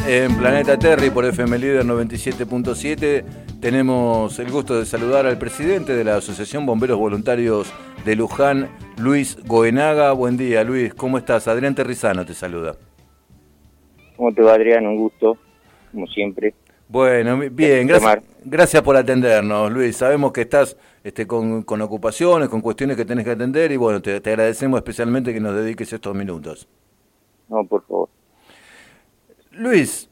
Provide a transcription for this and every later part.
en Planeta Terry por FM Líder 97.7. Tenemos el gusto de saludar al presidente de la Asociación Bomberos Voluntarios de Luján, Luis Goenaga. Buen día, Luis. ¿Cómo estás? Adrián Terrizano te saluda. ¿Cómo te va, Adrián? Un gusto, como siempre. Bueno, bien, gracias por atendernos, Luis. Sabemos que estás con ocupaciones, con cuestiones que tenés que atender y bueno, te agradecemos especialmente que nos dediques estos minutos. No, por favor. Luis,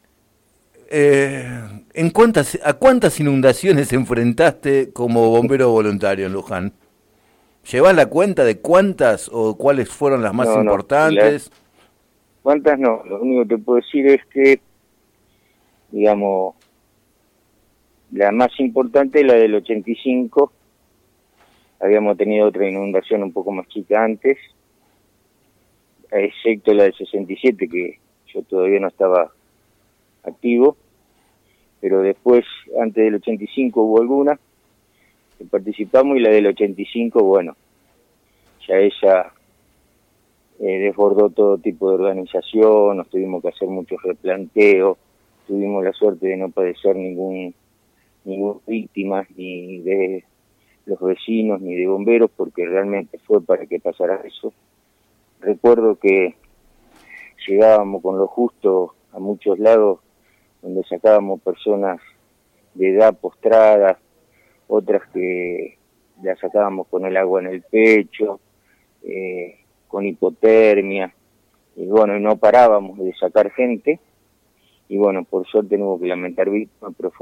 ¿a cuántas inundaciones enfrentaste como bombero voluntario en Luján? ¿Llevás la cuenta de cuántas o cuáles fueron las más importantes? ¿Cuántas no? Lo único que puedo decir es que, digamos, la más importante es la del 85. Habíamos tenido otra inundación un poco más chica antes, excepto la del 67, que yo todavía no estaba activo, pero después, antes del 85 hubo alguna que participamos, y la del 85, bueno, ya ella desbordó todo tipo de organización, nos tuvimos que hacer muchos replanteos, tuvimos la suerte de no padecer ninguna víctima, ni de los vecinos, ni de bomberos, porque realmente fue para que pasara eso. Recuerdo que llegábamos con lo justo a muchos lados donde sacábamos personas de edad postradas, otras que las sacábamos con el agua en el pecho, con hipotermia, y bueno, no parábamos de sacar gente, y bueno, por suerte no hubo que lamentar víctimas, pero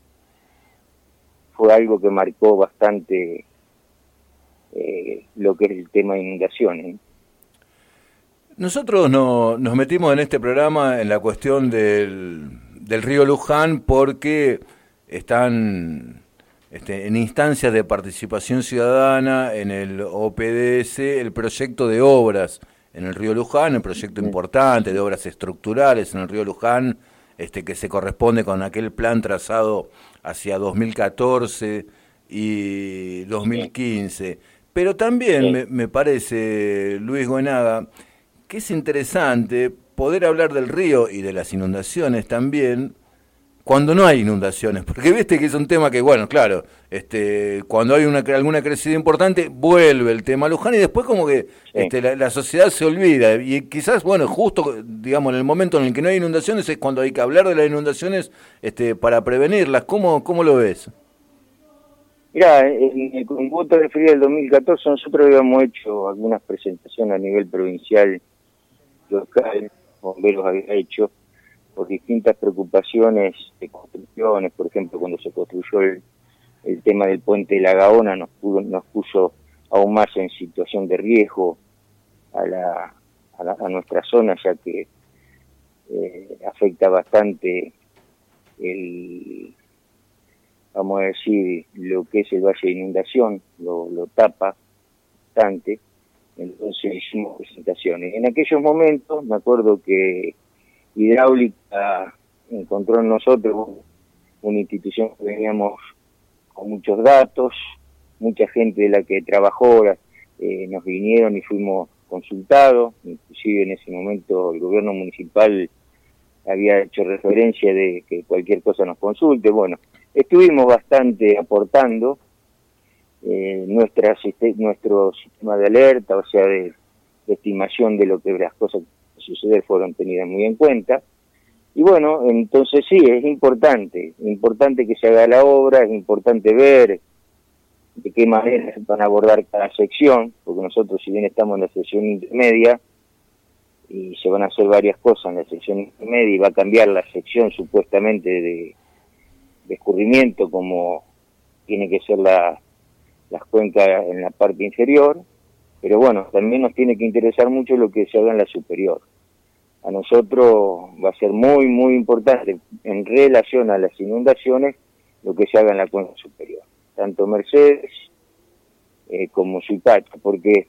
fue algo que marcó bastante lo que es el tema de inundaciones. Nosotros nos metimos en este programa en la cuestión del río Luján porque están en instancias de participación ciudadana en el OPDS el proyecto de obras en el río Luján, el proyecto importante de obras estructurales en el río Luján, que se corresponde con aquel plan trazado hacia 2014 y 2015. Pero también me parece, Luis Goenaga, que es interesante poder hablar del río y de las inundaciones también cuando no hay inundaciones, porque viste que es un tema que, bueno, claro, cuando hay alguna crecida importante, vuelve el tema Luján y después como que la sociedad se olvida, y quizás, bueno, justo, digamos, en el momento en el que no hay inundaciones es cuando hay que hablar de las inundaciones para prevenirlas. ¿Cómo lo ves? Mirá, con vos te referías al 2014, nosotros habíamos hecho algunas presentaciones a nivel provincial, local, bomberos había hecho, por distintas preocupaciones de construcciones. Por ejemplo, cuando se construyó el tema del puente de la Gaona, nos puso aún más en situación de riesgo a nuestra zona, ya que afecta bastante vamos a decir, lo que es el valle de inundación, lo tapa bastante. Entonces hicimos presentaciones. En aquellos momentos me acuerdo que Hidráulica encontró en nosotros una institución que veníamos con muchos datos, mucha gente de la que trabajó, nos vinieron y fuimos consultados, inclusive en ese momento el gobierno municipal había hecho referencia de que cualquier cosa nos consulte. Bueno, estuvimos bastante aportando, nuestro sistema de alerta, o sea, de estimación de lo que las cosas que suceder fueron tenidas muy en cuenta. Y bueno, entonces sí, es importante que se haga la obra, es importante ver de qué manera se van a abordar cada sección, porque nosotros, si bien estamos en la sección intermedia, y se van a hacer varias cosas en la sección intermedia, y va a cambiar la sección supuestamente de escurrimiento, como tiene que ser las cuencas en la parte inferior, pero bueno, también nos tiene que interesar mucho lo que se haga en la superior. A nosotros va a ser muy, muy importante en relación a las inundaciones lo que se haga en la cuenca superior, tanto Mercedes como Suipacha, porque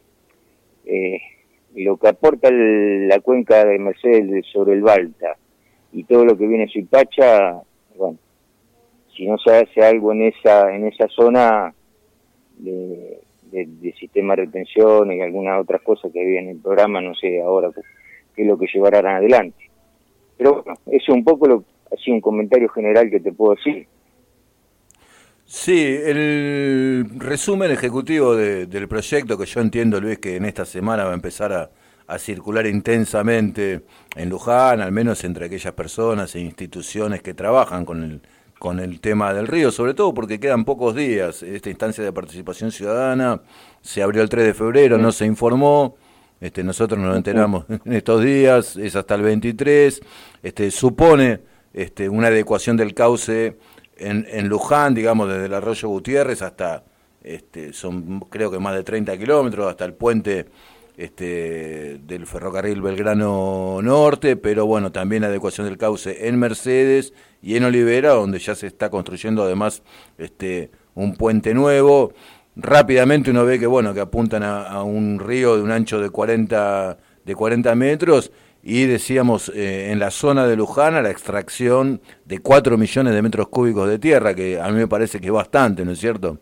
lo que aporta la cuenca de Mercedes sobre el Balta y todo lo que viene Suipacha, bueno, si no se hace algo en esa zona de sistema de retención y algunas otras cosas que había en el programa, no sé ahora qué es lo que llevarán adelante. Pero bueno, eso es un poco así un comentario general que te puedo decir. Sí, el resumen ejecutivo del proyecto, que yo entiendo, Luis, que en esta semana va a empezar a circular intensamente en Luján, al menos entre aquellas personas e instituciones que trabajan con el tema del río, sobre todo porque quedan pocos días. Esta instancia de participación ciudadana se abrió el 3 de febrero, no se informó, nosotros nos enteramos en estos días, es hasta el 23, supone una adecuación del cauce en Luján, digamos, desde el arroyo Gutiérrez hasta, son creo que más de 30 kilómetros, hasta el puente del ferrocarril Belgrano Norte, pero bueno, también adecuación del cauce en Mercedes y en Olivera, donde ya se está construyendo además un puente nuevo. Rápidamente uno ve que bueno, que apuntan a un río de un ancho de 40 metros, y decíamos en la zona de Luján a la extracción de 4 millones de metros cúbicos de tierra, que a mí me parece que es bastante, ¿no es cierto?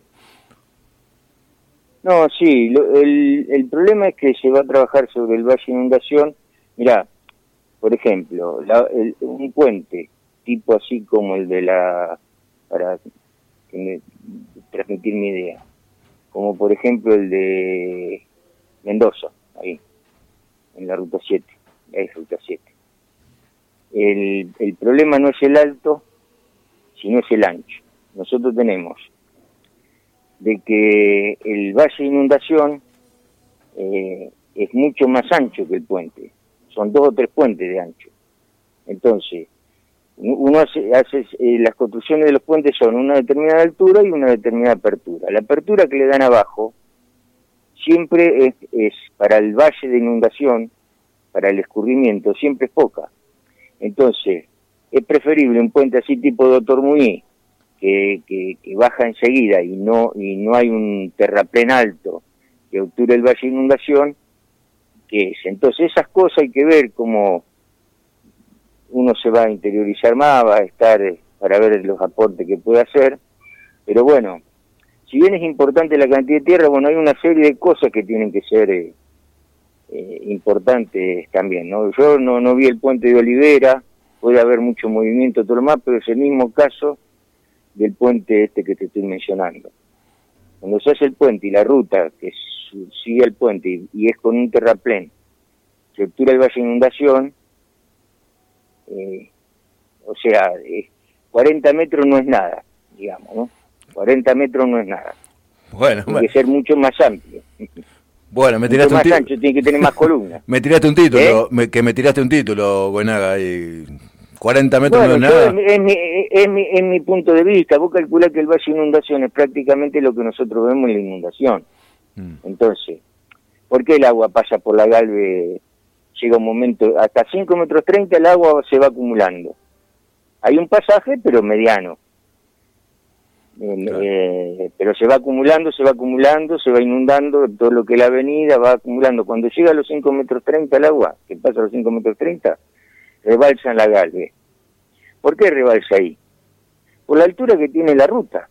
No, sí, el problema es que se va a trabajar sobre el valle de inundación. Mirá, por ejemplo, un puente tipo así como el de para transmitir mi idea, como por ejemplo el de Mendoza, ahí, en la Ruta 7. Es Ruta 7. El problema no es el alto, sino es el ancho. Nosotros tenemos de que el valle de inundación es mucho más ancho que el puente. Son 2 o 3 puentes de ancho. Entonces, uno hace las construcciones de los puentes son una determinada altura y una determinada apertura. La apertura que le dan abajo siempre es para el valle de inundación, para el escurrimiento, siempre es poca. Entonces, es preferible un puente así tipo Doctor Muñiz, que baja enseguida y no hay un terraplén alto que obture el valle de inundación, que es. Entonces, esas cosas hay que ver cómo uno se va a interiorizar más, va a estar para ver los aportes que puede hacer. Pero bueno, si bien es importante la cantidad de tierra, bueno, hay una serie de cosas que tienen que ser importantes también, ¿no? Yo no vi el puente de Olivera, puede haber mucho movimiento, todo lo más, pero es el mismo caso del puente que te estoy mencionando. Cuando se hace el puente y la ruta que sigue el puente y es con un terraplén, se obtura el valle de inundación, o sea, 40 metros no es nada, digamos, ¿no? 40 metros no es nada. Bueno, tiene que ser mucho más amplio. Bueno, me tiraste mucho más ancho, tiene que tener más columnas. Me tiraste un título, me tiraste un título, Buenaga, y 40 metros bueno, no es nada. Es mi punto de vista. Vos calculás que el valle de inundación es prácticamente lo que nosotros vemos en la inundación. Entonces, ¿por qué el agua pasa por la Galve? Llega un momento, hasta 5 metros 30 el agua se va acumulando. Hay un pasaje, pero mediano. Pero se va acumulando, se va inundando todo lo que es la avenida, va acumulando. Cuando llega a los 5 metros 30 el agua, que pasa a los 5 metros 30, rebalsa en la Galve. ¿Por qué rebalsa ahí? Por la altura que tiene la ruta.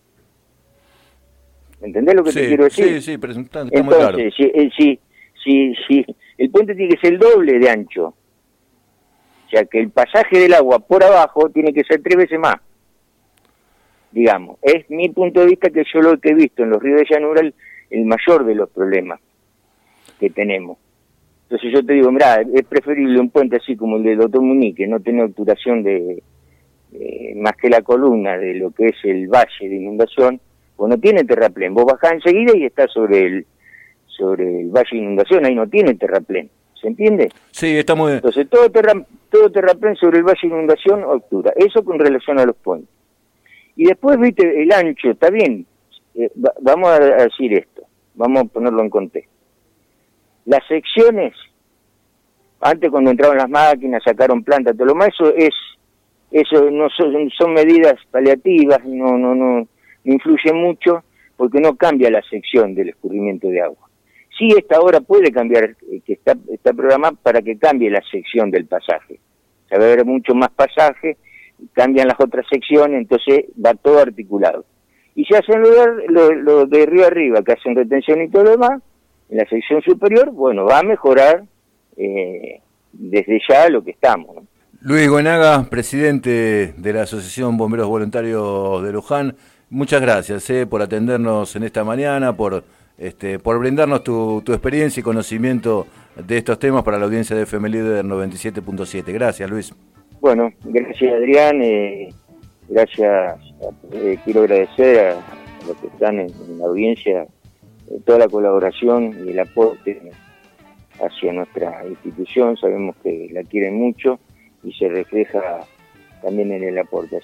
¿Entendés lo que te quiero decir? Sí, pero está entonces, muy claro. si el puente tiene que ser el doble de ancho, o sea que el pasaje del agua por abajo tiene que ser 3 veces más. Digamos, es mi punto de vista, que yo lo que he visto en los ríos de llanura el mayor de los problemas que tenemos. Entonces yo te digo, mirá, es preferible un puente así como el de Doctor Muñiz, que no tiene obturación de más que la columna de lo que es el valle de inundación, pues no tiene terraplén. Vos bajás enseguida y estás sobre el valle de inundación, ahí no tiene terraplén. ¿Se entiende? Sí, está muy bien. Entonces todo terraplén sobre el valle de inundación obtura. Eso con relación a los puentes. Y después, viste, el ancho, está bien, vamos a decir esto, vamos a ponerlo en contexto. Las secciones, antes cuando entraron las máquinas, sacaron plantas, todo lo más, eso no son medidas paliativas, no influye mucho, porque no cambia la sección del escurrimiento de agua. Sí, esta hora puede cambiar, que está programada para que cambie la sección del pasaje. O sea, va a haber mucho más pasaje, cambian las otras secciones, entonces va todo articulado. Y se hacen lo de río arriba, que hacen retención y todo lo demás, en la sección superior, bueno, va a mejorar desde ya lo que estamos, ¿no? Luis Goenaga, presidente de la Asociación Bomberos Voluntarios de Luján, muchas gracias por atendernos en esta mañana, por brindarnos tu experiencia y conocimiento de estos temas para la audiencia de FM Líder 97.7. Gracias, Luis. Bueno, gracias Adrián, gracias, quiero agradecer a los que están en la audiencia toda la colaboración y el aporte hacia nuestra institución, sabemos que la quieren mucho y se refleja también en el aporte.